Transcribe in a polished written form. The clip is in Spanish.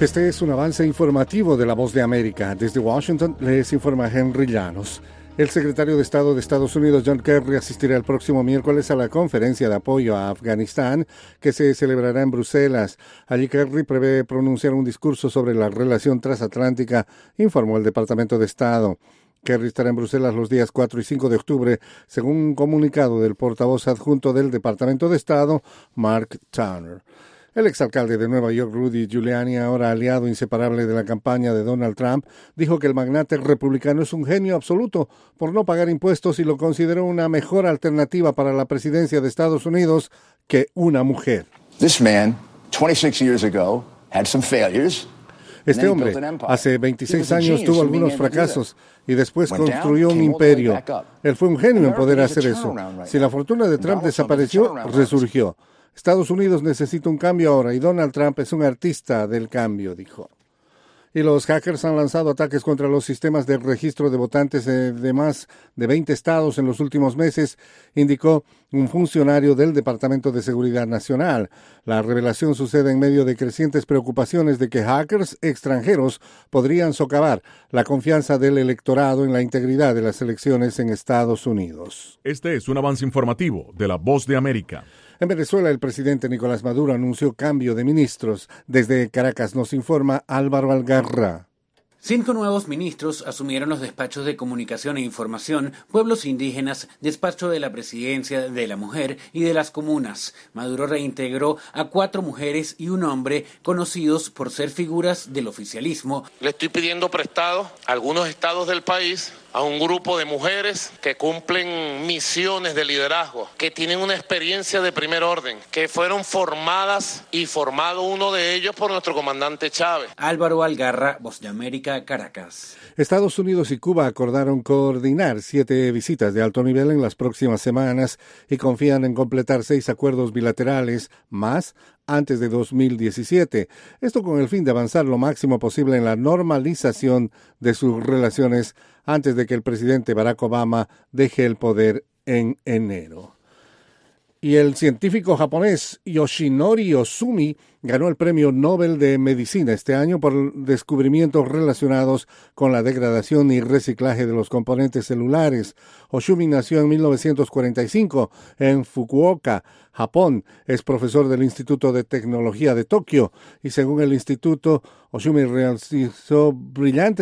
Este es un avance informativo de La Voz de América. Desde Washington les informa Henry Llanos. El secretario de Estado de Estados Unidos, John Kerry, asistirá el próximo miércoles a la conferencia de apoyo a Afganistán que se celebrará en Bruselas. Allí Kerry prevé pronunciar un discurso sobre la relación transatlántica, informó el Departamento de Estado. Kerry estará en Bruselas los días 4 y 5 de octubre, según un comunicado del portavoz adjunto del Departamento de Estado, Mark Turner. El exalcalde de Nueva York, Rudy Giuliani, ahora aliado inseparable de la campaña de Donald Trump, dijo que el magnate republicano es un genio absoluto por no pagar impuestos y lo consideró una mejor alternativa para la presidencia de Estados Unidos que una mujer. This man, 26 years ago, had some failures. Este hombre, hace 26 años, tuvo algunos fracasos y después construyó un imperio. Él fue un genio en poder hacer eso. Si la fortuna de Trump desapareció, resurgió. Estados Unidos necesita un cambio ahora y Donald Trump es un artista del cambio, dijo. Y los hackers han lanzado ataques contra los sistemas de registro de votantes de más de 20 estados en los últimos meses, indicó un funcionario del Departamento de Seguridad Nacional. La revelación sucede en medio de crecientes preocupaciones de que hackers extranjeros podrían socavar la confianza del electorado en la integridad de las elecciones en Estados Unidos. Este es un avance informativo de La Voz de América. En Venezuela, el presidente Nicolás Maduro anunció cambio de ministros. Desde Caracas nos informa Álvaro Algarra. 5 nuevos ministros asumieron los despachos de comunicación e información, pueblos indígenas, despacho de la presidencia de la mujer y de las comunas. Maduro reintegró a 4 mujeres y un hombre conocidos por ser figuras del oficialismo. Le estoy pidiendo prestado a algunos estados del país a un grupo de mujeres que cumplen misiones de liderazgo, que tienen una experiencia de primer orden, que fueron formadas y formado uno de ellos por nuestro comandante Chávez. Álvaro Algarra, Voz de América, Caracas. Estados Unidos y Cuba acordaron coordinar 7 visitas de alto nivel en las próximas semanas y confían en completar 6 acuerdos bilaterales más antes de 2017. Esto con el fin de avanzar lo máximo posible en la normalización de sus relaciones antes de que el presidente Barack Obama deje el poder en enero. Y el científico japonés Yoshinori Ohsumi ganó el Premio Nobel de Medicina este año por descubrimientos relacionados con la degradación y reciclaje de los componentes celulares. Ohsumi nació en 1945 en Fukuoka, Japón. Es profesor del Instituto de Tecnología de Tokio y según el instituto, Ohsumi realizó brillantes